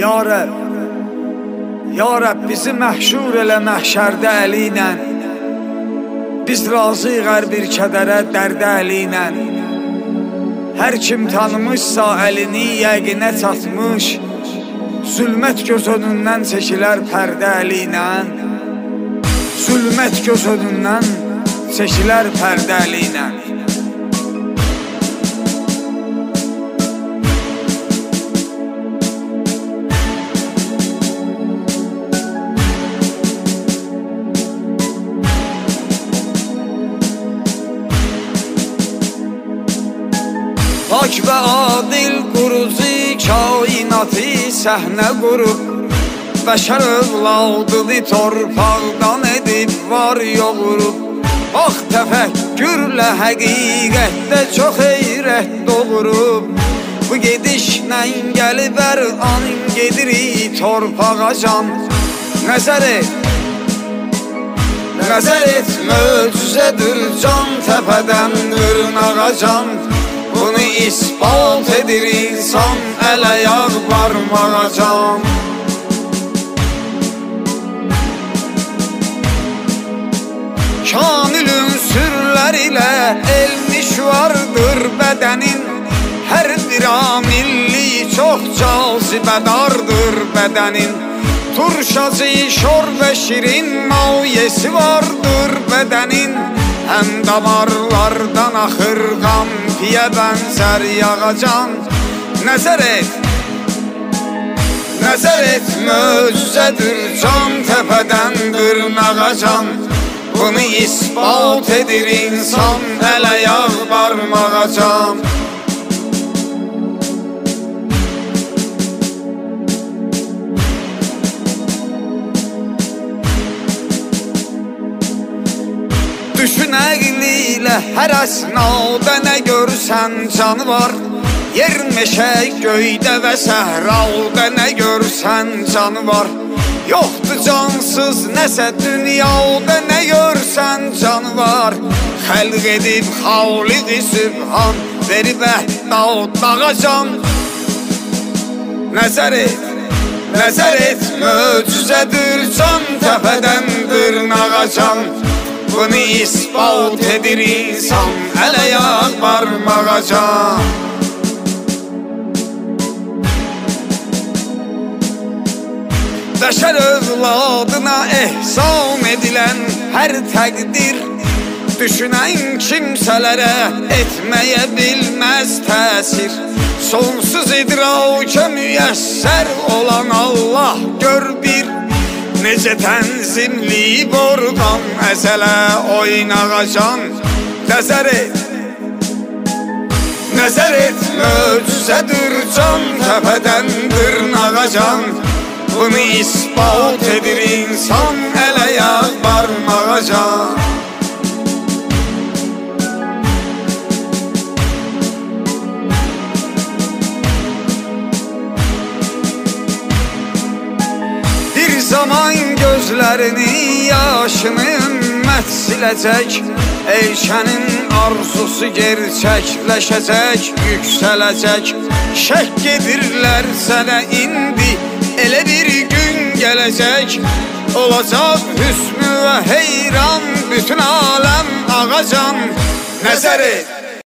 Ya Rəbb, Ya Rəbb bizi məhşur elə məhşərdə əli ilə. Biz razıyıq hər bir kədərə dərdə əli ilə. Hər kim tanımışsa əlini yəqinə çatmış, zülmət göz önündən çəkilər pərdə əli ilə. Zülmət göz önündən çəkilər pərdə əli ilə. Pak və adil qurucu kainatı səhnə qurub, bəşər övladını torpaqdan edib var yoğurub. Bax təfəkkürlə həqiqətdə çox heyrət doğurub. Bu gedişlə gəlib hər an gedirik torpağa can. Nəzər et möcüzədir can, təpədən dırnağa can. Bunu ispat edir insan əl-ayaq barmağa can. Kamil ünsürlər ilə elmiş vardır bədənin. Hər bir amilli çox cazibədardır bədənin. Turşacı, şor və şirin mayesi vardır bədənin. Həm damarlardan axır qan, piyə bənzər yağacan. Nəzər et möcüzədir can, təpədən dırnağa can. Bunu ispat edir insan əl-ayaq barmağa can. Düşün əqli ilə hər əsnada nə görsən canı var. Yer meşə göydə və səhrada nə görsən canı var. Yoxdur cansız nəsə dünyada nə görsən canı var. Xəlq edib xaliq-i sübhan, verib dağa can. Nəzər et möcüzədir can, təpədən dırnağa can. Bunu ispat edir insan əl-ayaq barmağa can. Bəşər övladına ehsan edilən hər təqdir, düşünən kimsələrə etməyə bilməz təsir. Sonsuz idraka müyəssər olan Allah gör bir. Necə tənzimli borqan əzələ oynağa can. Nəzər et möcüzədir can, təpədən dırnağa can. Bunu ispat edir insan əl-ayaq barmağa can. Zaman gözlərini yaşını ümmət siləcək. Elşənin arzusu gerçəkləşəcək, yüksələcək. Şək edirlər sənə indi, elə bir gün gələcək. Olacaq hüsnü və heyran bütün aləm ağacan. Nəzər et